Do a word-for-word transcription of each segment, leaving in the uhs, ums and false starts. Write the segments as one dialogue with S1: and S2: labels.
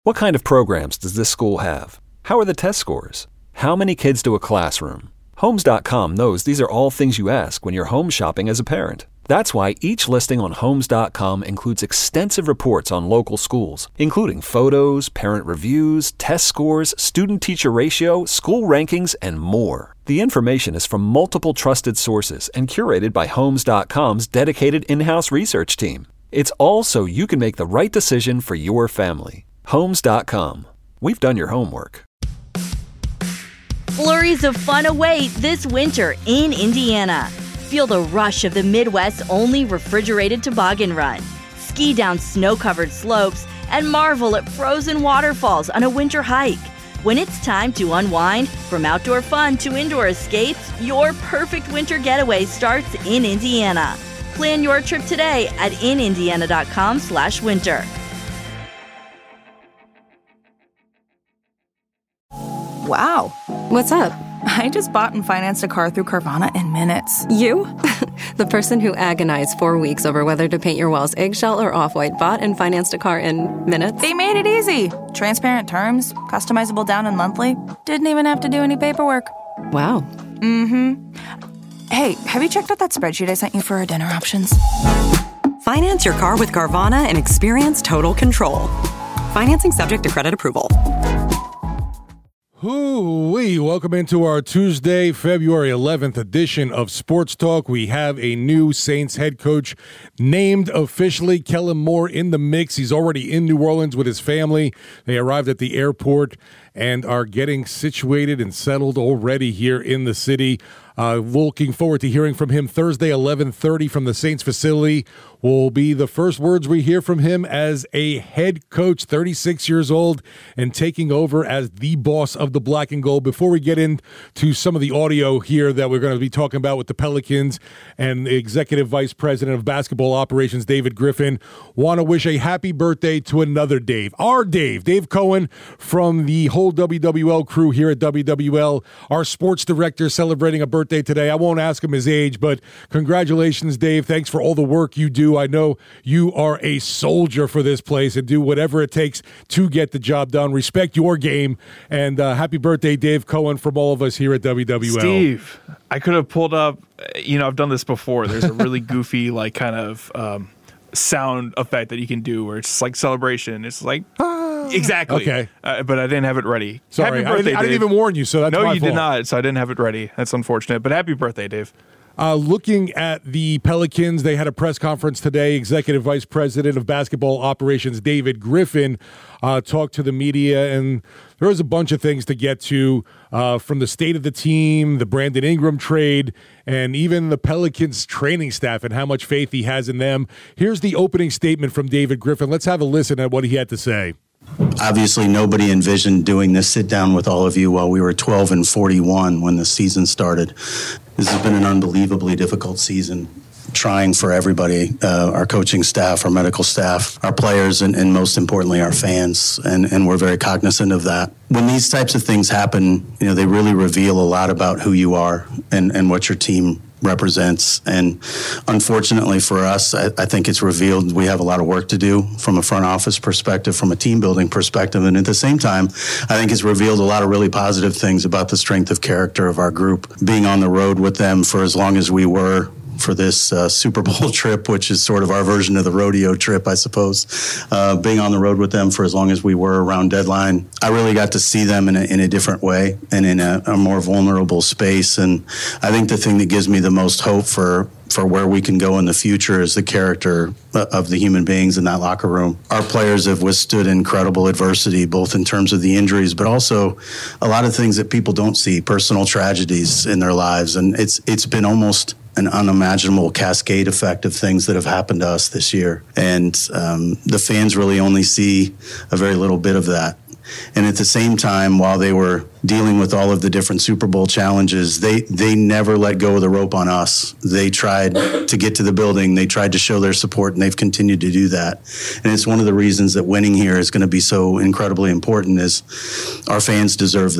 S1: What kind of programs does this school have? How are the test scores? How many kids do a classroom? Homes dot com knows these are all things you ask when you're home shopping as a parent. That's why each listing on Homes dot com includes extensive reports on local schools, including photos, parent reviews, test scores, student-teacher ratio, school rankings, and more. The information is from multiple trusted sources and curated by Homes dot com's dedicated in-house research team. It's all so you can make the right decision for your family. Homes dot com. We've done your homework.
S2: Flurries of fun await this winter in Indiana. Feel the rush of the Midwest's only refrigerated toboggan run. Ski down snow-covered slopes and marvel at frozen waterfalls on a winter hike. When it's time to unwind, from outdoor fun to indoor escapes, your perfect winter getaway starts in Indiana. Plan your trip today at in indiana dot com slash winter.
S3: Wow.
S4: What's up?
S3: I just bought and financed a car through Carvana in minutes.
S4: You? The person who agonized four weeks over whether to paint your walls eggshell or off-white bought and financed a car in minutes?
S3: They made it easy. Transparent terms, customizable down and monthly. Didn't even have to do any paperwork.
S4: Wow.
S3: Mm-hmm. Hey, have you checked out that spreadsheet I sent you for our dinner options?
S5: Finance your car with Carvana and experience total control. Financing subject to credit approval.
S6: Hoo-wee. Welcome into our Tuesday, February eleventh edition of Sports Talk. We have a new Saints head coach named officially, Kellen Moore, in the mix. He's already in New Orleans with his family. They arrived at the airport and are getting situated and settled already here in the city. Uh, looking forward to hearing from him Thursday, eleven thirty from the Saints facility. Will be the first words we hear from him as a head coach, thirty-six years old, and taking over as the boss of the Black and Gold. Before we get into some of the audio here that we're going to be talking about with the Pelicans and the Executive Vice President of Basketball Operations, David Griffin, want to wish a happy birthday to another Dave, our Dave, Dave Cohen from the whole W W L crew here at W W L, our sports director, celebrating a birthday today. I won't ask him his age, but congratulations, Dave. Thanks for all the work you do. I know you are a soldier for this place and do whatever it takes to get the job done. Respect your game, and uh, happy birthday, Dave Cohen, from all of us here at W W L.
S7: Steve, I could have pulled up, you know, I've done this before. There's a really goofy, like, kind of um, sound effect that you can do where it's like celebration. It's like, ah. Exactly.
S6: Okay.
S7: Uh, but I didn't have it ready.
S6: Sorry,
S7: happy birthday,
S6: I, didn't, I didn't
S7: Dave.
S6: even warn you, so that's
S7: No,
S6: my
S7: you
S6: fault.
S7: did not, so I didn't have it ready. That's unfortunate, but happy birthday, Dave.
S6: Uh, looking at the Pelicans, they had a press conference today. Executive Vice President of Basketball Operations, David Griffin, uh, talked to the media, and there was a bunch of things to get to, uh, from the state of the team, the Brandon Ingram trade, and even the Pelicans training staff and how much faith he has in them. Here's the opening statement from David Griffin. Let's have a listen at what he had to say.
S8: Obviously, nobody envisioned doing this sit down with all of you while we were twelve and forty-one when the season started. This has been an unbelievably difficult season, trying for everybody, uh, our coaching staff, our medical staff, our players, and, and most importantly, our fans. And, and we're very cognizant of that. When these types of things happen, you know, they really reveal a lot about who you are and, and what your team represents. And unfortunately for us, I, I think it's revealed we have a lot of work to do from a front office perspective, from a team building perspective. And at the same time, I think it's revealed a lot of really positive things about the strength of character of our group. Being on the road with them for as long as we were for this uh, Super Bowl trip, which is sort of our version of the rodeo trip, I suppose. Uh, being on the road with them for as long as we were around deadline, I really got to see them in a, in a different way and in a, a more vulnerable space. And I think the thing that gives me the most hope for for where we can go in the future is the character of the human beings in that locker room. Our players have withstood incredible adversity, both in terms of the injuries, but also a lot of things that people don't see, personal tragedies in their lives. And it's it's been almost an unimaginable cascade effect of things that have happened to us this year. And um, the fans really only see a very little bit of that. And at the same time, while they were dealing with all of the different Super Bowl challenges, they, they never let go of the rope on us. They tried to get to the building. They tried to show their support, and they've continued to do that. And it's one of the reasons that winning here is going to be so incredibly important is our fans deserve that.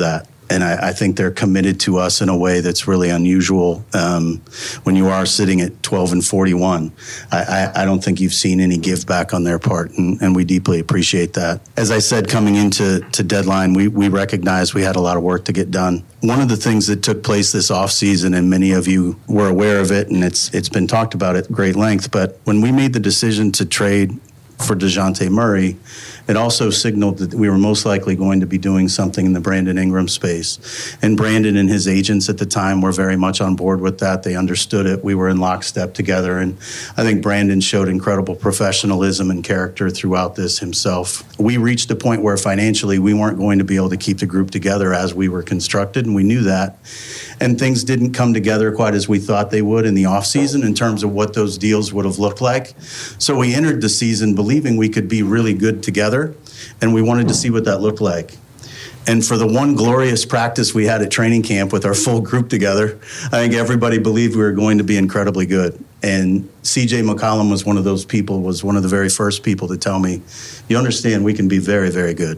S8: And I, I think they're committed to us in a way that's really unusual um, when you are sitting at twelve and forty-one. I, I, I don't think you've seen any give back on their part, and, and we deeply appreciate that. As I said, coming into to deadline, we, we recognized we had a lot of work to get done. One of the things that took place this offseason, and many of you were aware of it, and it's it's been talked about at great length, but when we made the decision to trade for DeJounte Murray, it also signaled that we were most likely going to be doing something in the Brandon Ingram space. And Brandon and his agents at the time were very much on board with that. They understood it. We were in lockstep together. And I think Brandon showed incredible professionalism and character throughout this himself. We reached a point where financially we weren't going to be able to keep the group together as we were constructed, and we knew that. And things didn't come together quite as we thought they would in the offseason in terms of what those deals would have looked like. So we entered the season believing we could be really good together, and we wanted to see what that looked like. And for the one glorious practice we had at training camp with our full group together, I think everybody believed we were going to be incredibly good. And C J McCollum was one of those people, was one of the very first people to tell me, you understand, we can be very, very good.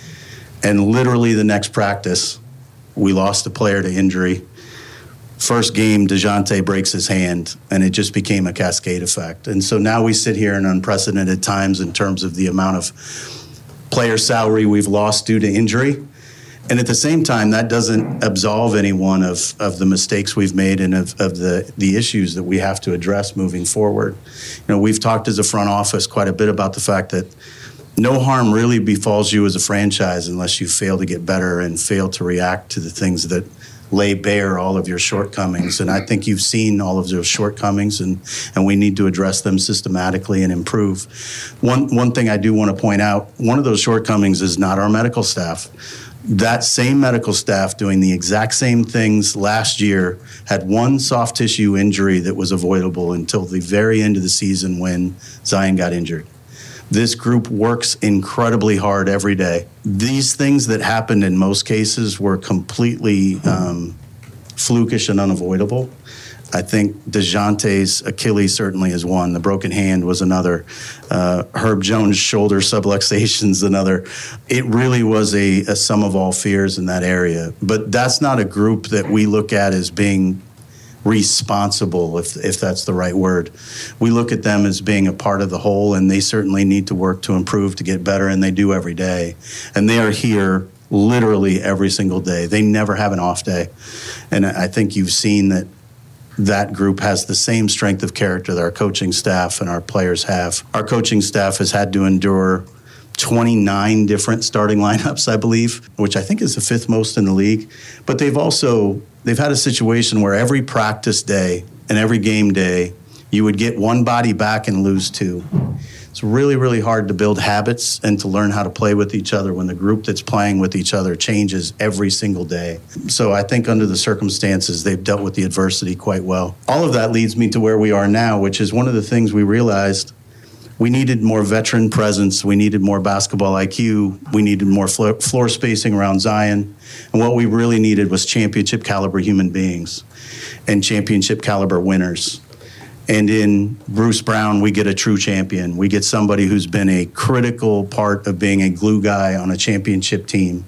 S8: And literally the next practice, we lost a player to injury. First game, DeJounte breaks his hand, and it just became a cascade effect. And so now we sit here in unprecedented times in terms of the amount of player salary we've lost due to injury. And at the same time, that doesn't absolve anyone of, of the mistakes we've made and of, of the, the issues that we have to address moving forward. You know, we've talked as a front office quite a bit about the fact that no harm really befalls you as a franchise unless you fail to get better and fail to react to the things that lay bare all of your shortcomings. And I think you've seen all of those shortcomings, and, and we need to address them systematically and improve. One, one thing I do want to point out, one of those shortcomings is not our medical staff. That same medical staff doing the exact same things last year had one soft tissue injury that was avoidable until the very end of the season when Zion got injured. This group works incredibly hard every day. These things that happened in most cases were completely um, flukish and unavoidable. I think DeJounte's Achilles certainly is one. The broken hand was another. Uh, Herb Jones' shoulder subluxation's another. It really was a, a sum of all fears in that area. But that's not a group that we look at as being responsible, if if that's the right word. We look at them as being a part of the whole, and they certainly need to work to improve, to get better, and they do every day. And they are here literally every single day. They never have an off day. And I think you've seen that that group has the same strength of character that our coaching staff and our players have. Our coaching staff has had to endure twenty-nine different starting lineups, I believe, which I think is the fifth most in the league. But they've also They've had a situation where every practice day and every game day, you would get one body back and lose two. It's really, really hard to build habits and to learn how to play with each other when the group that's playing with each other changes every single day. So I think under the circumstances, they've dealt with the adversity quite well. All of that leads me to where we are now, which is one of the things we realized. We needed more veteran presence. We needed more basketball I Q. We needed more floor, floor spacing around Zion. And what we really needed was championship caliber human beings and championship caliber winners. And in Bruce Brown, we get a true champion. We get somebody who's been a critical part of being a glue guy on a championship team.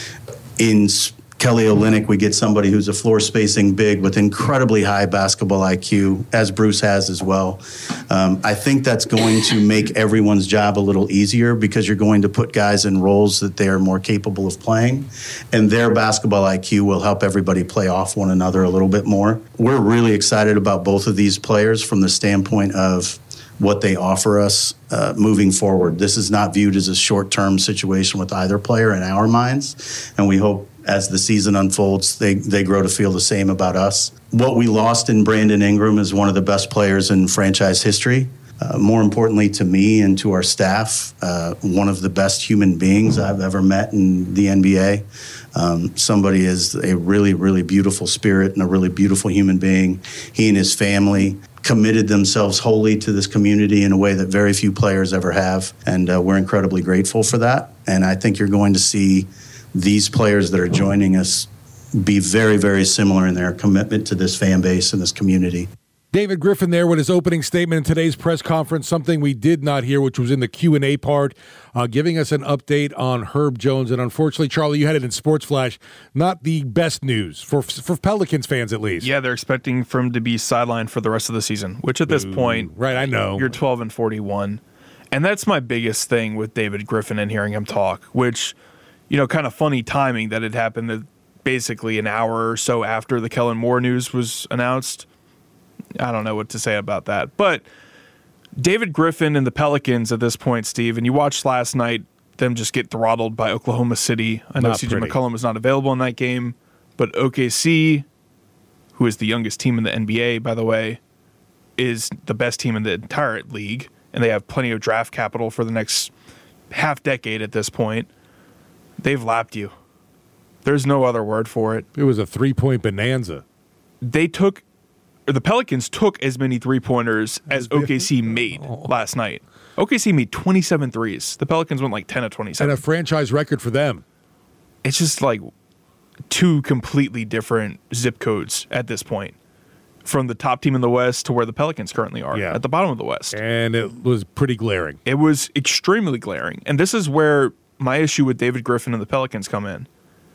S8: In Kelly Olynyk, we get somebody who's a floor spacing big with incredibly high basketball I Q, as Bruce has as well. Um, I think that's going to make everyone's job a little easier because you're going to put guys in roles that they are more capable of playing, and their basketball I Q will help everybody play off one another a little bit more. We're really excited about both of these players from the standpoint of what they offer us uh, moving forward. This is not viewed as a short-term situation with either player in our minds, and we hope as the season unfolds, they, they grow to feel the same about us. What we lost in Brandon Ingram is one of the best players in franchise history. Uh, more importantly to me and to our staff, uh, one of the best human beings I've ever met in the N B A. Um, somebody is a really, really beautiful spirit and a really beautiful human being. He and his family committed themselves wholly to this community in a way that very few players ever have, and uh, we're incredibly grateful for that. And I think you're going to see these players that are joining us be very, very similar in their commitment to this fan base and this community.
S6: David Griffin there with his opening statement in today's press conference, something we did not hear, which was in the Q and A part, uh, giving us an update on Herb Jones. And unfortunately, Charlie, you had it in Sports Flash, not the best news for for Pelicans fans at least.
S7: Yeah, they're expecting for him to be sidelined for the rest of the season, which at this Ooh, point,
S6: right, I know.
S7: You're twelve and forty-one. And that's my biggest thing with David Griffin and hearing him talk, which, you know, kind of funny timing that it happened basically an hour or so after the Kellen Moore news was announced. I don't know what to say about that. But David Griffin and the Pelicans at this point, Steve, and you watched last night them just get throttled by Oklahoma City. I know C J McCollum was not available in that game, but O K C, who is the youngest team in the N B A, by the way, is the best team in the entire league, and they have plenty of draft capital for the next half decade at this point. They've lapped you. There's no other word for it.
S6: It was a three-point bonanza.
S7: They took... Or the Pelicans took as many three-pointers as O K C made last night. O K C made twenty-seven threes. The Pelicans went like ten of twenty-seven.
S6: And a franchise record for them.
S7: It's just like two completely different zip codes at this point. From the top team in the West to where the Pelicans currently are, yeah. at the bottom of the West.
S6: And it was pretty glaring.
S7: It was extremely glaring. And this is where my issue with David Griffin and the Pelicans come in.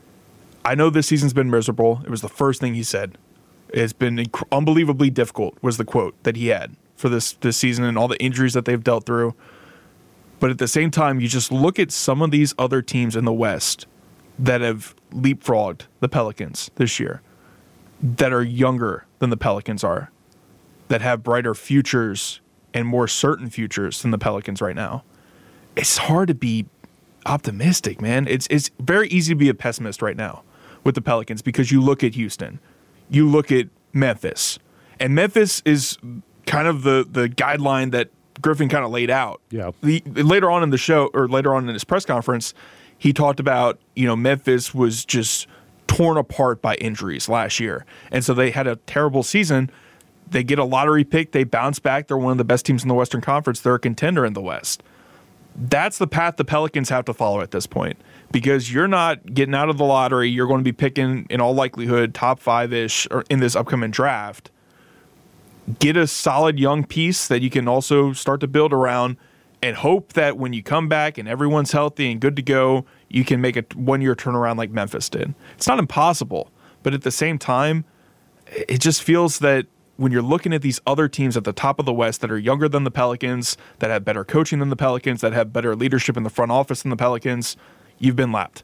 S7: I know this season's been miserable. It was the first thing he said. It's been inc- unbelievably difficult, was the quote that he had for this, this season and all the injuries that they've dealt through. But at the same time, you just look at some of these other teams in the West that have leapfrogged the Pelicans this year, that are younger than the Pelicans are, that have brighter futures and more certain futures than the Pelicans right now. It's hard to be optimistic, man. It's it's very easy to be a pessimist right now with the Pelicans because you look at Houston. You look at Memphis, and Memphis is kind of the, the guideline that Griffin kind of laid out.
S6: Yeah.
S7: The, later on in the show, or later on in his press conference, he talked about, you know, Memphis was just torn apart by injuries last year, and so they had a terrible season. They get a lottery pick, they bounce back. They're one of the best teams in the Western Conference. They're a contender in the West. That's the path the Pelicans have to follow at this point, because you're not getting out of the lottery. You're going to be picking, in all likelihood, top five-ish or in this upcoming draft. Get a solid young piece that you can also start to build around and hope that when you come back and everyone's healthy and good to go, you can make a one-year turnaround like Memphis did. It's not impossible, but at the same time, it just feels that when you're looking at these other teams at the top of the West that are younger than the Pelicans, that have better coaching than the Pelicans, that have better leadership in the front office than the Pelicans, you've been lapped.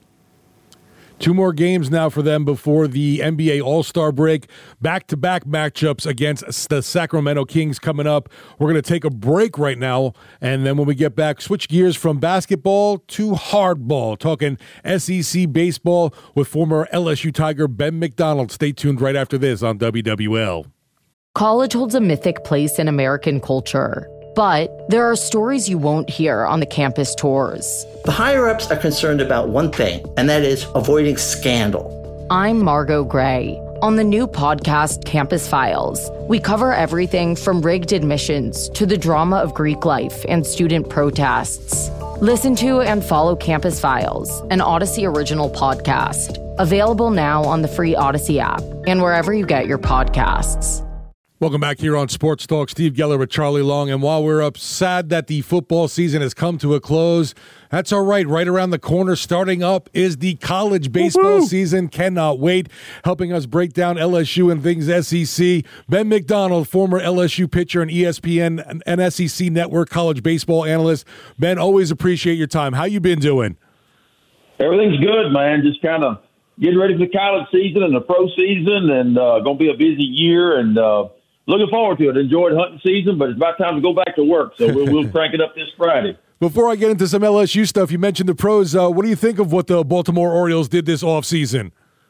S6: Two more games now for them before the N B A All-Star break. Back-to-back matchups against the Sacramento Kings coming up. We're going to take a break right now, and then when we get back, switch gears from basketball to hardball. Talking S E C baseball with former L S U Tiger Ben McDonald. Stay tuned right after this on W W L.
S9: College holds a mythic place in American culture, but there are stories you won't hear on the campus tours.
S10: The higher-ups are concerned about one thing, and that is avoiding scandal.
S9: I'm Margot Gray. On the new podcast, Campus Files, we cover everything from rigged admissions to the drama of Greek life and student protests. Listen to and follow Campus Files, an Odyssey original podcast. Available now on the free Odyssey app and wherever you get your podcasts.
S6: Welcome back here on Sports Talk. Steve Geller with Charlie Long. And while we're up sad that the football season has come to a close, that's all right. Right around the corner, starting up, is the college baseball Woo-hoo! season. Cannot wait. Helping us break down L S U and things S E C. Ben McDonald, former L S U pitcher and E S P N and S E C Network college baseball analyst. Ben, always appreciate your time. How you been doing?
S11: Everything's good, man. Just kind of getting ready for the college season and the pro season, and uh, going to be a busy year, and uh, looking forward to it. Enjoyed hunting season, but it's about time to go back to work, so we'll, we'll crank it up this Friday.
S6: Before I get into some L S U stuff, you mentioned the pros. Uh, what do you think of what the Baltimore Orioles did this offseason?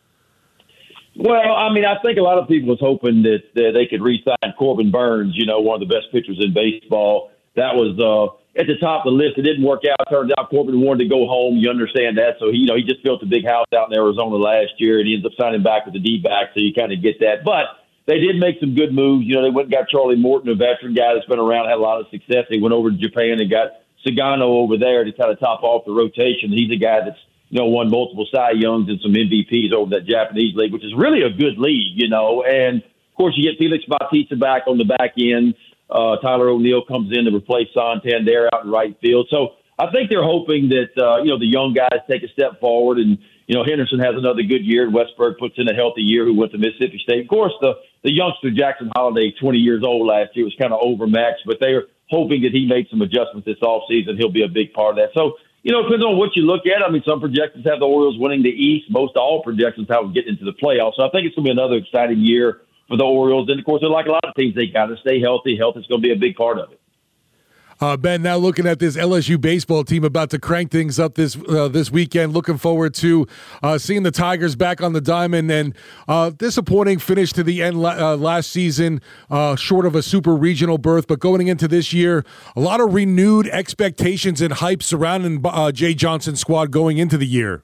S11: Well, I mean, I think a lot of people was hoping that, that they could re-sign Corbin Burns, you know, one of the best pitchers in baseball. That was uh, at the top of the list. It didn't work out. Turned out Corbin wanted to go home. You understand that. So, he, you know, he just built a big house out in Arizona last year, and he ends up signing back with the D-backs, so you kind of get that. But they did make some good moves. You know, they went and got Charlie Morton, a veteran guy that's been around, had a lot of success. They went over to Japan and got Sagano over there to kind of top off the rotation. He's a guy that's, you know, won multiple Cy Youngs and some M V Ps over that Japanese league, which is really a good league, you know. And course, you get Felix Bautista back on the back end. Uh, Tyler O'Neill comes in to replace Santander out in right field. So I think they're hoping that, uh, you know, the young guys take a step forward. And, you know, Henderson has another good year. Westberg puts in a healthy year, who went to Mississippi State. Of course, the, the youngster Jackson Holiday, twenty years old last year, was kind of overmatched, but they're hoping that he made some adjustments this offseason. He'll be a big part of that. So, you know, depends on what you look at. I mean, some projections have the Orioles winning the East. Most all projections have them getting into the playoffs. So I think it's going to be another exciting year for the Orioles. And, of course, they're like a lot of teams. They got to stay healthy. Health is going to be a big part of it.
S6: Uh, Ben, now looking at this L S U baseball team about to crank things up this uh, this weekend. Looking forward to uh, seeing the Tigers back on the diamond. And uh, disappointing finish to the end la- uh, last season, uh, short of a super regional berth. But going into this year, a lot of renewed expectations and hype surrounding uh, Jay Johnson's squad going into the year.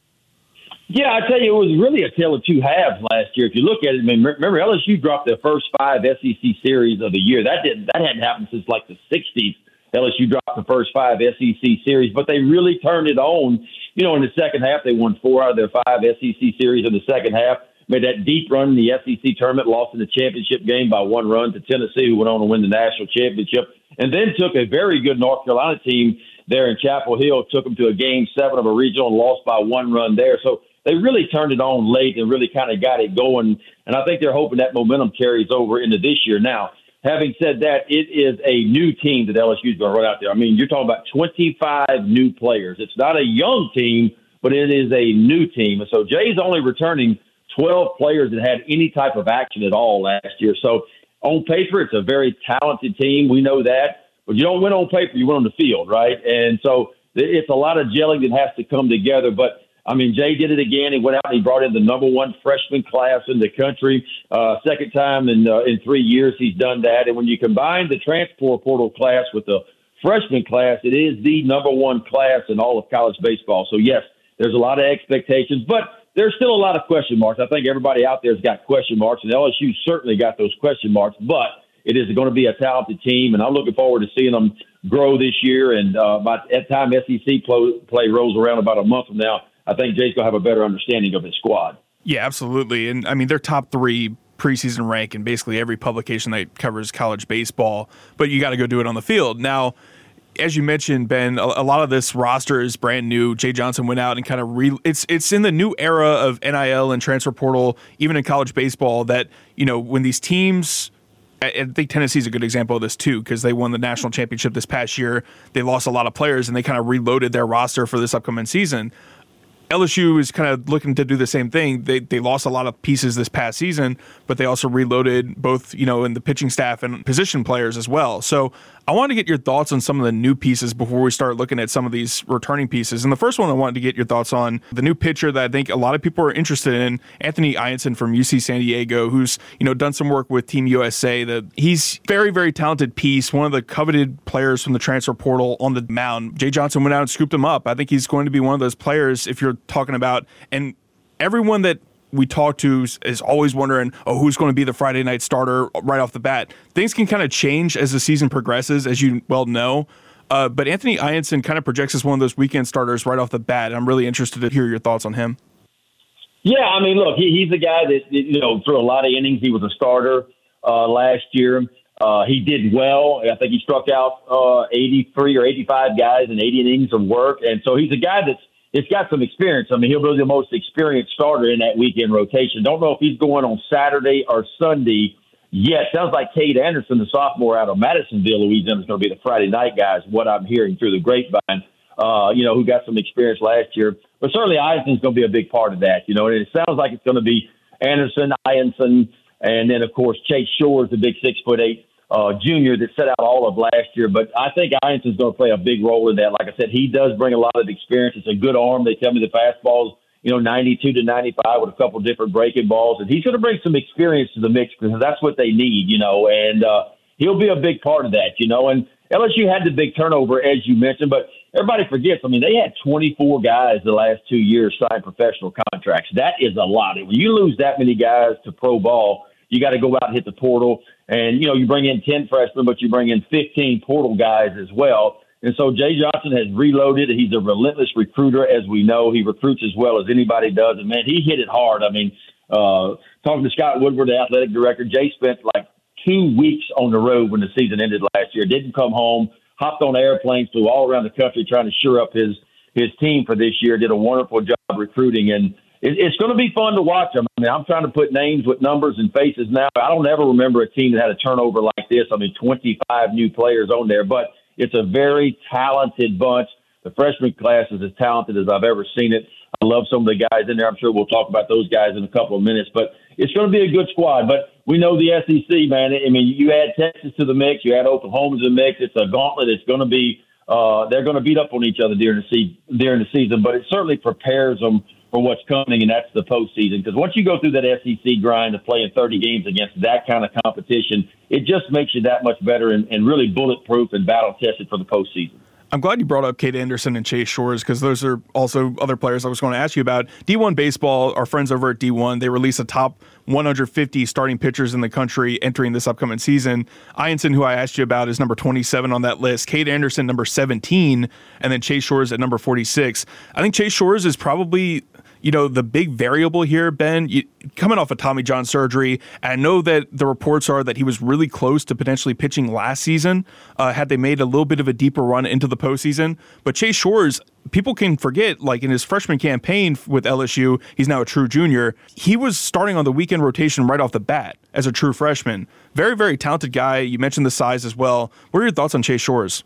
S11: Yeah, I tell you, it was really a tale of two halves last year. If you look at it, I mean, remember L S U dropped their first five S E C series of the year. That didn't that hadn't happened since like the sixties. L S U dropped the first five S E C series, but they really turned it on. You know, in the second half, they won four out of their five S E C series in the second half. Made that deep run in the S E C tournament, lost in the championship game by one run to Tennessee, who went on to win the national championship, and then took a very good North Carolina team there in Chapel Hill, took them to a game seven of a regional and lost by one run there. So they really turned it on late and really kind of got it going. And I think they're hoping that momentum carries over into this year. Now, having said that, it is a new team that L S U is going to run out there. I mean, you're talking about twenty-five new players. It's not a young team, but it is a new team. And so Jay's only returning twelve players that had any type of action at all last year. So on paper, it's a very talented team. We know that. But you don't win on paper, you win on the field, right? And so it's a lot of gelling that has to come together. But I mean, Jay did it again. He went out and he brought in the number one freshman class in the country. Uh, second time in uh, in three years he's done that. And when you combine the transfer portal class with the freshman class, it is the number one class in all of college baseball. So, yes, there's a lot of expectations, but there's still a lot of question marks. I think everybody out there has got question marks, and L S U certainly got those question marks. But it is going to be a talented team, and I'm looking forward to seeing them grow this year. And uh, by the time S E C play, play rolls around about a month from now, I think Jay's going to have a better understanding of his squad.
S7: Yeah, absolutely. And, I mean, they're top three preseason rank in basically every publication that covers college baseball, but you got to go do it on the field. Now, as you mentioned, Ben, a, a lot of this roster is brand new. Jay Johnson went out and kind of re- – it's it's in the new era of N I L and transfer portal, even in college baseball, that, you know, when these teams – I think Tennessee's a good example of this, too, because they won the national championship this past year. They lost a lot of players, and they kind of reloaded their roster for this upcoming season. L S U is kind of looking to do the same thing. They they lost a lot of pieces this past season, but they also reloaded both, you know, in the pitching staff and position players as well. So I wanted to get your thoughts on some of the new pieces before we start looking at some of these returning pieces. And the first one I wanted to get your thoughts on, the new pitcher that I think a lot of people are interested in, Anthony Ianson from U C San Diego, who's, you know, done some work with Team U S A. That he's very, very talented piece, one of the coveted players from the transfer portal on the mound. Jay Johnson went out and scooped him up. I think he's going to be one of those players, if you're talking about, and everyone that we talk to is always wondering, oh, who's going to be the Friday night starter right off the bat. Things can kind of change as the season progresses, as you well know. Uh, but Anthony Ianson kind of projects as one of those weekend starters right off the bat. I'm really interested to hear your thoughts on him.
S11: Yeah, I mean, look, he, he's a guy that, you know, through a lot of innings, he was a starter uh, last year. Uh, he did well. I think he struck out uh, eighty-three or eighty-five guys in eighty innings of work. And so he's a guy that's it's got some experience. I mean, he'll be the most experienced starter in that weekend rotation. Don't know if he's going on Saturday or Sunday yet. Sounds like Cade Anderson, the sophomore out of Madisonville, Louisiana, is going to be the Friday night guy, is what I'm hearing through the grapevine, uh, you know, who got some experience last year. But certainly Ianson's going to be a big part of that, you know, and it sounds like it's going to be Anderson, Ianson, and then, of course, Chase Shores, the big six foot eight Uh, junior that set out all of last year. But I think Iason's going to play a big role in that. Like I said, he does bring a lot of experience. It's a good arm. They tell me the fastball's, you know, ninety-two to ninety-five with a couple different breaking balls. And he's going to bring some experience to the mix because that's what they need, you know, and uh, he'll be a big part of that, you know. And L S U had the big turnover, as you mentioned, but everybody forgets, I mean, they had twenty-four guys the last two years sign professional contracts. That is a lot. When you lose that many guys to pro ball, you got to go out and hit the portal. And, you know, you bring in ten freshmen, but you bring in fifteen portal guys as well. And so Jay Johnson has reloaded. He's a relentless recruiter, as we know. He recruits as well as anybody does. And, man, he hit it hard. I mean, Uh, talking to Scott Woodward, the athletic director, Jay spent like two weeks on the road when the season ended last year. Didn't come home, hopped on airplanes, flew all around the country trying to shore up his his team for this year. Did a wonderful job recruiting, and it, it's going to be fun to watch them. I mean, I'm trying to put names with numbers and faces now. I don't ever remember a team that had a turnover like this. I mean, twenty-five new players on there, but it's a very talented bunch. The freshman class is as talented as I've ever seen it. I love some of the guys in there. I'm sure we'll talk about those guys in a couple of minutes, but it's going to be a good squad. But we know the S E C, man. I mean, you add Texas to the mix, you add Oklahoma to the mix. It's a gauntlet. It's going to be uh, they're going to beat up on each other during the se- during the season, but it certainly prepares them for what's coming, and that's the postseason. Because once you go through that S E C grind of playing thirty games against that kind of competition, it just makes you that much better and, and really bulletproof and battle tested for the postseason.
S7: I'm glad you brought up Cade Anderson and Chase Shores because those are also other players I was going to ask you about. D one Baseball, our friends over at D one, they released a top one hundred fifty starting pitchers in the country entering this upcoming season. Ianson, who I asked you about, is number twenty-seven on that list. Cade Anderson, number seventeen, and then Chase Shores at number forty-six. I think Chase Shores is probably, you know, the big variable here, Ben, you, coming off of Tommy John surgery. And I know that the reports are that he was really close to potentially pitching last season, uh, had they made a little bit of a deeper run into the postseason. But Chase Shores, people can forget, like in his freshman campaign with L S U, he's now a true junior. He was starting on the weekend rotation right off the bat as a true freshman. Very, very talented guy. You mentioned the size as well. What are your thoughts on Chase Shores?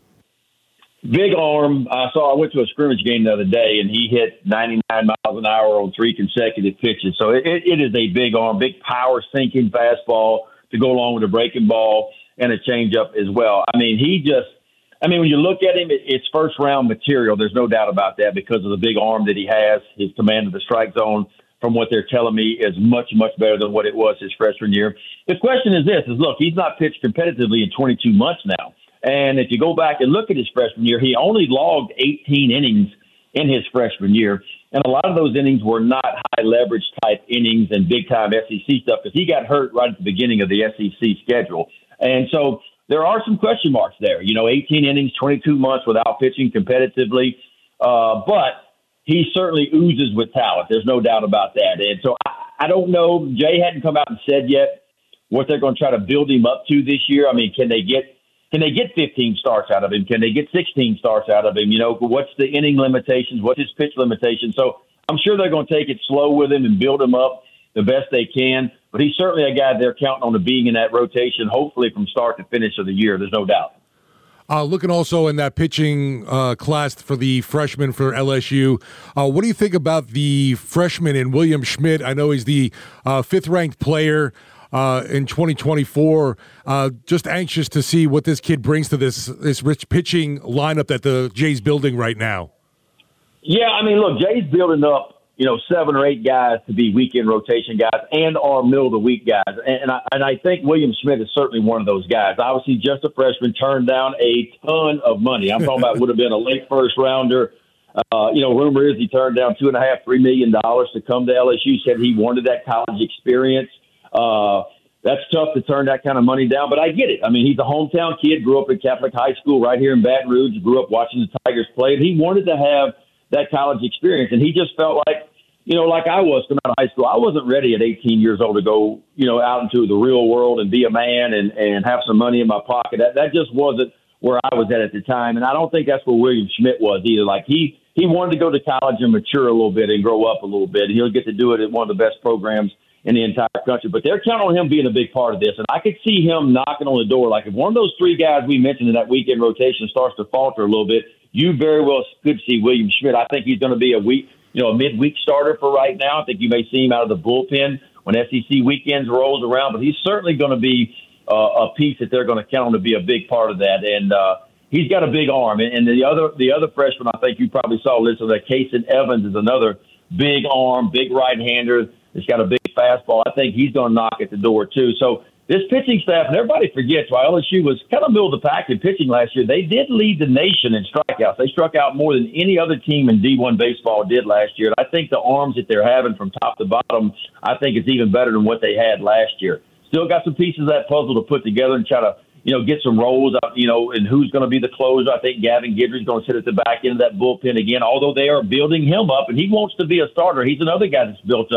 S11: Big arm. I saw. I went to a scrimmage game the other day, and he hit ninety-nine miles an hour on three consecutive pitches. So it, it is a big arm, big power sinking fastball to go along with a breaking ball and a changeup as well. I mean, he just. I mean, when you look at him, it, it's first round material. There's no doubt about that because of the big arm that he has. His command of the strike zone, from what they're telling me, is much much better than what it was his freshman year. The question is this: is look, he's not pitched competitively in twenty-two months now. And if you go back and look at his freshman year, he only logged eighteen innings in his freshman year. And a lot of those innings were not high leverage type innings and big time S E C stuff because he got hurt right at the beginning of the S E C schedule. And so there are some question marks there. You know, eighteen innings, twenty-two months without pitching competitively. Uh, but he certainly oozes with talent. There's no doubt about that. And so I, I don't know. Jay hadn't come out and said yet what they're going to try to build him up to this year. I mean, can they get Can they get fifteen starts out of him? Can they get sixteen starts out of him? You know, what's the inning limitations? What's his pitch limitations? So I'm sure they're going to take it slow with him and build him up the best they can. But he's certainly a guy they're counting on to being in that rotation, hopefully from start to finish of the year. There's no doubt.
S6: Uh, looking also in that pitching uh, class for the freshman for L S U, uh, what do you think about the freshman in William Schmidt? I know he's the uh, fifth-ranked player Uh, in twenty twenty-four, uh, just anxious to see what this kid brings to this this rich pitching lineup that the Jay's building right now.
S11: Yeah, I mean, look, Jay's building up, you know, seven or eight guys to be weekend rotation guys and our middle of the week guys, and, and I and I think William Schmidt is certainly one of those guys. Obviously, just a freshman, turned down a ton of money. I'm talking about would have been a late first rounder. Uh, you know, rumor is he turned down two and a half, three million dollars to come to L S U. Said he wanted that college experience. Uh, that's tough to turn that kind of money down, but I get it. I mean, he's a hometown kid, grew up in Catholic high school right here in Baton Rouge, grew up watching the Tigers play, and he wanted to have that college experience, and he just felt like, you know, like I was coming out of high school, I wasn't ready at eighteen years old to go, you know, out into the real world and be a man and, and have some money in my pocket. That that just wasn't where I was at at the time, and I don't think that's where William Schmidt was either. Like, he, he wanted to go to college and mature a little bit and grow up a little bit, and he'll get to do it at one of the best programs in the entire country. But they're counting on him being a big part of this. And I could see him knocking on the door. Like, if one of those three guys we mentioned in that weekend rotation starts to falter a little bit, you very well could see William Schmidt. I think he's going to be a week, you know, a midweek starter for right now. I think you may see him out of the bullpen when S E C weekends rolls around. But he's certainly going to be uh, a piece that they're going to count on to be a big part of that. And uh, he's got a big arm. And, and the other the other freshman I think you probably saw listed, that Kason Evans is another big arm, big right-hander. He's got a big fastball. I think he's going to knock at the door, too. So this pitching staff, and everybody forgets, while L S U was kind of middle of the pack in pitching last year, they did lead the nation in strikeouts. They struck out more than any other team in D one baseball did last year. And I think the arms that they're having from top to bottom, I think is even better than what they had last year. Still got some pieces of that puzzle to put together and try to, you know, get some roles up, you know, and who's going to be the closer. I think Gavin Guidry's going to sit at the back end of that bullpen again, although they are building him up, and he wants to be a starter. He's another guy that's built up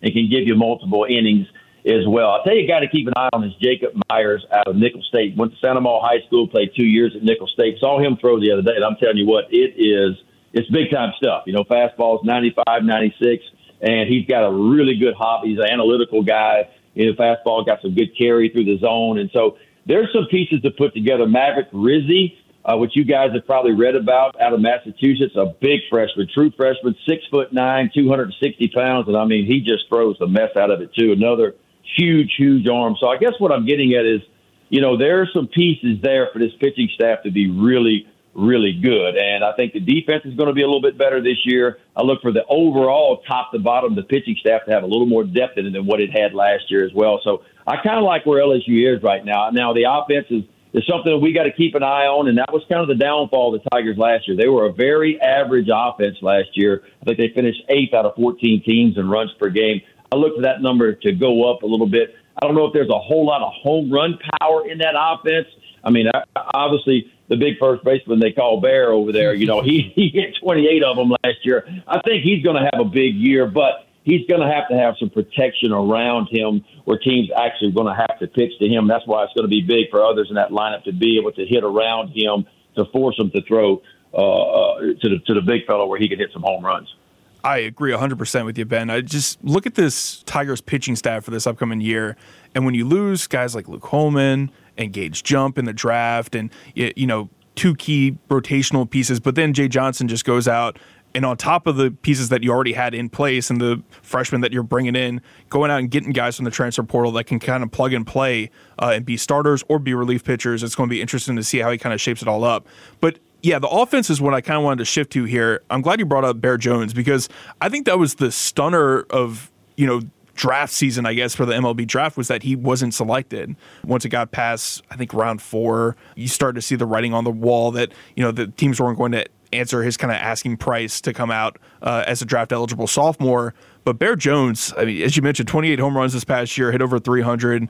S11: and can give you multiple innings as well. I'll tell you a guy to keep an eye on is Jacob Myers out of Nicholls State. Went to Santa Maria High School, played two years at Nicholls State. Saw him throw the other day, and I'm telling you what, it is it's big-time stuff. You know, fastball's ninety-five, ninety-six, and he's got a really good hop. He's an analytical guy. You know, fastball got some good carry through the zone, and so there's some pieces to put together. Maverick Rizzi, uh, which you guys have probably read about, out of Massachusetts, a big freshman, true freshman, six foot nine, two hundred sixty pounds, and I mean, he just throws the mess out of it too. Another huge, huge arm. So I guess what I'm getting at is, you know, there are some pieces there for this pitching staff to be really, really good. And I think the defense is going to be a little bit better this year. I look for the overall top to bottom, the pitching staff to have a little more depth in it than what it had last year as well. So I kind of like where L S U is right now. Now, the offense is, is something that we got to keep an eye on, and that was kind of the downfall of the Tigers last year. They were a very average offense last year. I think they finished eighth out of fourteen teams in runs per game. I look for that number to go up a little bit. I don't know if there's a whole lot of home run power in that offense. I mean, obviously, the big first baseman they call Bear over there, you know, he, he hit twenty-eight of them last year. I think he's going to have a big year, but he's going to have to have some protection around him where teams actually are going to have to pitch to him. That's why it's going to be big for others in that lineup to be able to hit around him to force him to throw uh, to the to the big fellow where he can hit some home runs.
S7: I agree one hundred percent with you, Ben. I just look at this Tigers pitching staff for this upcoming year, and when you lose guys like Luke Holman and Gage Jump in the draft and, you know, two key rotational pieces, but then Jay Johnson just goes out, and on top of the pieces that you already had in place and the freshmen that you're bringing in, going out and getting guys from the transfer portal that can kind of plug and play uh, and be starters or be relief pitchers, it's going to be interesting to see how he kind of shapes it all up. But yeah, the offense is what I kind of wanted to shift to here. I'm glad you brought up Bear Jones because I think that was the stunner of, you know, draft season, I guess, for the M L B draft was that he wasn't selected. Once it got past, I think, round four, you started to see the writing on the wall that, you know, the teams weren't going to answer his kind of asking price to come out uh, as a draft-eligible sophomore. But Bear Jones, I mean, as you mentioned, twenty-eight home runs this past year, hit over three hundred.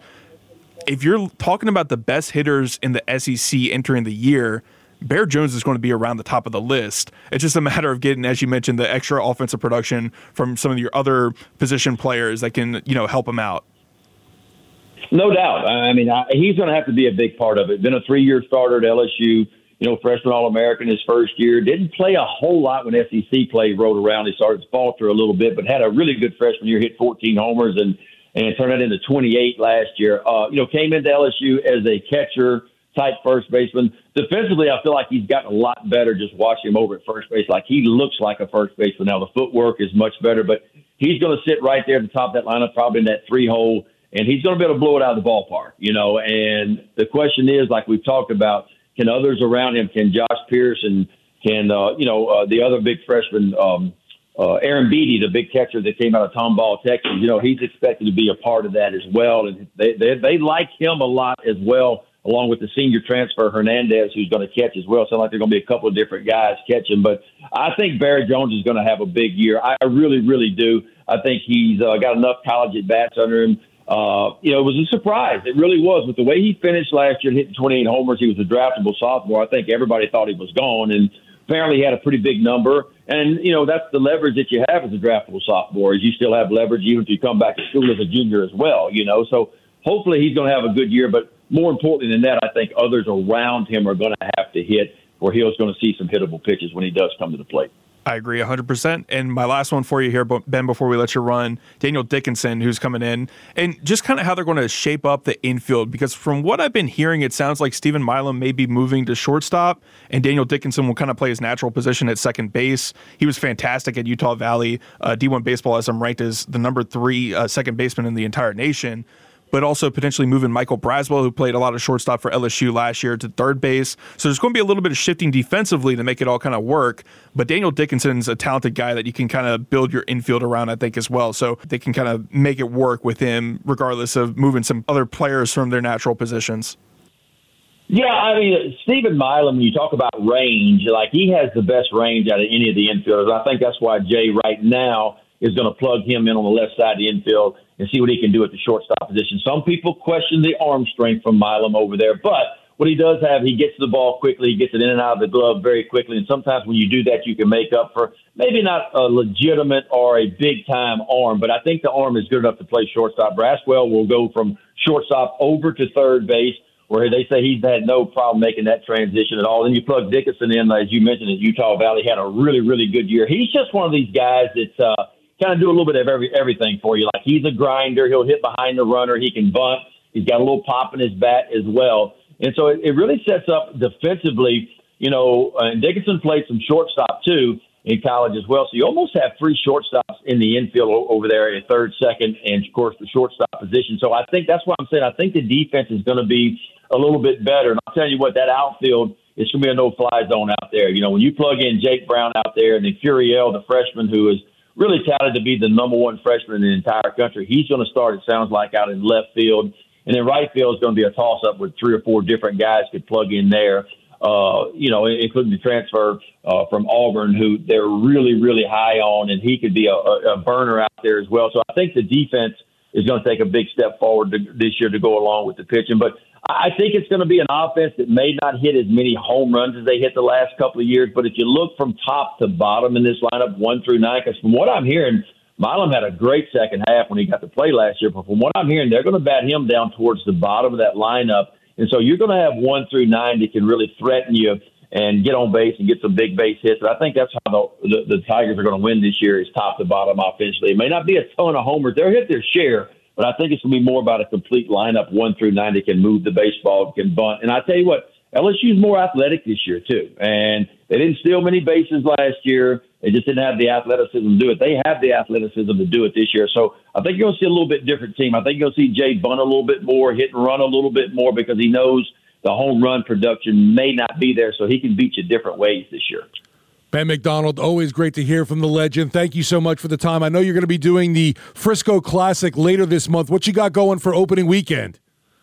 S7: If you're talking about the best hitters in the S E C entering the year, Bear Jones is going to be around the top of the list. It's just a matter of getting, as you mentioned, the extra offensive production from some of your other position players that can, you know, help him out.
S11: No doubt. I mean, I, he's going to have to be a big part of it. Been a three-year starter at L S U, you know, freshman All-American his first year. Didn't play a whole lot when S E C play rolled around. He started to falter a little bit, but had a really good freshman year, hit fourteen homers and, and turned that into twenty-eight last year. Uh, you know, came into L S U as a catcher, type first baseman. Defensively, I feel like he's gotten a lot better just watching him over at first base. Like, he looks like a first baseman now. The footwork is much better, but he's going to sit right there at the top of that lineup, probably in that three hole, and he's going to be able to blow it out of the ballpark, you know. And the question is, like we've talked about, can others around him, can Josh Pierce and can, uh, you know, uh, the other big freshman, um, uh, Aaron Beatty, the big catcher that came out of Tomball, Texas, you know, he's expected to be a part of that as well. And they, they, they like him a lot as well, along with the senior transfer Hernandez, who's going to catch as well. Sounds like there are going to be a couple of different guys catching. But I think Barry Jones is going to have a big year. I really, really do. I think he's uh, got enough college at-bats under him. Uh, you know, it was a surprise. It really was. With the way he finished last year, hitting twenty-eight homers, he was a draftable sophomore. I think everybody thought he was gone, and apparently he had a pretty big number. And, you know, that's the leverage that you have as a draftable sophomore, is you still have leverage even if you come back to school as a junior as well, you know. So hopefully he's going to have a good year, but more importantly than that, I think others around him are going to have to hit, or he's going to see some hittable pitches when he does come to the plate.
S7: I agree one hundred percent. And my last one for you here, Ben, before we let you run, Daniel Dickinson, who's coming in, and just kind of how they're going to shape up the infield. Because from what I've been hearing, it sounds like Stephen Milam may be moving to shortstop, and Daniel Dickinson will kind of play his natural position at second base. He was fantastic at Utah Valley. Uh, D one Baseball has him ranked as the number three uh, second baseman in the entire nation. But also potentially moving Michael Braswell, who played a lot of shortstop for L S U last year, to third base. So there's going to be a little bit of shifting defensively to make it all kind of work. But Daniel Dickinson's a talented guy that you can kind of build your infield around, I think, as well. So they can kind of make it work with him, regardless of moving some other players from their natural positions.
S11: Yeah, I mean, Stephen Milam, when you talk about range, like, he has the best range out of any of the infielders. I think that's why Jay right now is going to plug him in on the left side of the infield and see what he can do at the shortstop position. Some people question the arm strength from Milam over there, but what he does have, he gets the ball quickly. He gets it in and out of the glove very quickly. And sometimes when you do that, you can make up for maybe not a legitimate or a big-time arm, but I think the arm is good enough to play shortstop. Braswell will go from shortstop over to third base, where they say he's had no problem making that transition at all. Then you plug Dickerson in, as you mentioned, at Utah Valley, had a really, really good year. He's just one of these guys that's uh, kind of do a little bit of every everything for you. Like, he's a grinder. He'll hit behind the runner. He can bunt. He's got a little pop in his bat as well. And so it, it really sets up defensively, you know, uh, and Dickerson played some shortstop, too, in college as well. So you almost have three shortstops in the infield o- over there at third, second, and, of course, the shortstop position. So I think that's what I'm saying. I think the defense is going to be a little bit better. And I'll tell you what, that outfield, it's going to be a no-fly zone out there. You know, when you plug in Jake Brown out there and then Furiel, the freshman, who is really touted to be the number one freshman in the entire country, he's going to start, it sounds like, out in left field. And then right field is going to be a toss-up with three or four different guys could plug in there, uh, you know, including the transfer uh, from Auburn, who they're really, really high on, and he could be a, a burner out there as well. So I think the defense is going to take a big step forward to, this year to go along with the pitching. But I think it's going to be an offense that may not hit as many home runs as they hit the last couple of years. But if you look from top to bottom in this lineup, one through nine, because from what I'm hearing, Milam had a great second half when he got to play last year. But from what I'm hearing, they're going to bat him down towards the bottom of that lineup. And so you're going to have one through nine that can really threaten you and get on base and get some big base hits. And I think that's how the, the, the Tigers are going to win this year, is top to bottom offensively. It may not be a ton of homers. They'll hit their share, but I think it's going to be more about a complete lineup, one through nine, that can move the baseball, can bunt. And I tell you what, L S U's more athletic this year, too. And they didn't steal many bases last year. They just didn't have the athleticism to do it. They have the athleticism to do it this year. So I think you're going to see a little bit different team. I think you're going to see Jay bunt a little bit more, hit and run a little bit more, because he knows the home run production may not be there, so he can beat you different ways this year.
S6: Ben McDonald, always great to hear from the legend. Thank you so much for the time. I know you're going to be doing the Frisco Classic later this month. What you got going for opening weekend?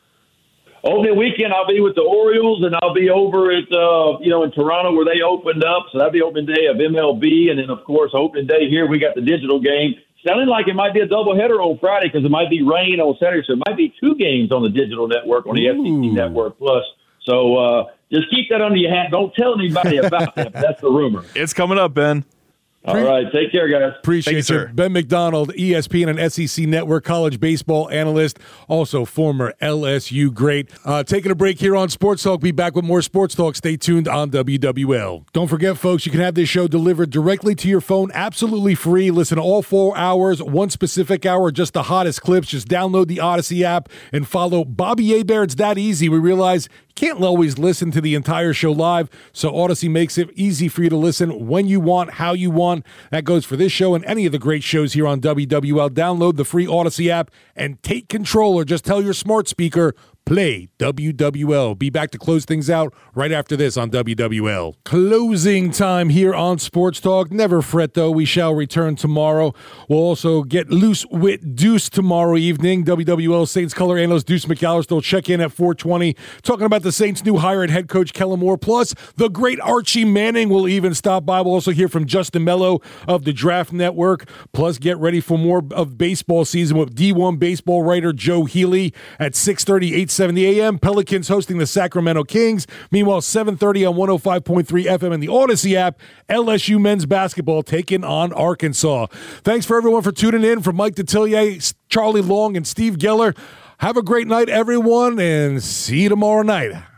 S11: Opening weekend, I'll be with the Orioles, and I'll be over at, uh, you know, in Toronto where they opened up. So that'll be opening day of M L B. And then, of course, opening day here, we got the digital game. Sounding like it might be a doubleheader on Friday because it might be rain on Saturday. So it might be two games on the digital network, on the Ooh. F C C Network Plus. So uh, just keep that under your hat. Don't tell anybody about that. That's the rumor.
S7: It's coming up, Ben.
S11: All right. Take care, guys.
S6: Appreciate
S7: you,
S6: it.
S7: sir.
S6: Ben McDonald, E S P N and S E C Network college baseball analyst, also former L S U great. Uh, taking a break here on Sports Talk. Be back with more Sports Talk. Stay tuned on W W L. Don't forget, folks, you can have this show delivered directly to your phone, absolutely free. Listen to all four hours, one specific hour, just the hottest clips. Just download the Odyssey app and follow Bobby Hebert. It's that easy. We realize can't always listen to the entire show live, so Odyssey makes it easy for you to listen when you want, how you want. That goes for this show and any of the great shows here on W W L. Download the free Odyssey app and take control, or just tell your smart speaker, play W W L. Be back to close things out right after this on W W L. Closing time here on Sports Talk. Never fret, though. We shall return tomorrow. We'll also get loose with Deuce tomorrow evening. W W L Saints color analyst Deuce McAllister will check in at four twenty, talking about the Saints' new hire at head coach Kellen Moore. Plus, the great Archie Manning will even stop by. We'll also hear from Justin Mello of the Draft Network. Plus, get ready for more of baseball season with D one baseball writer Joe Healy at six thirty, eight seventy a.m. Pelicans hosting the Sacramento Kings. Meanwhile, seven thirty on one oh five point three F M and the Odyssey app, L S U men's basketball taking on Arkansas. Thanks for everyone for tuning in. From Mike Detillier, Charlie Long, and Steve Geller. Have a great night, everyone, and see you tomorrow night.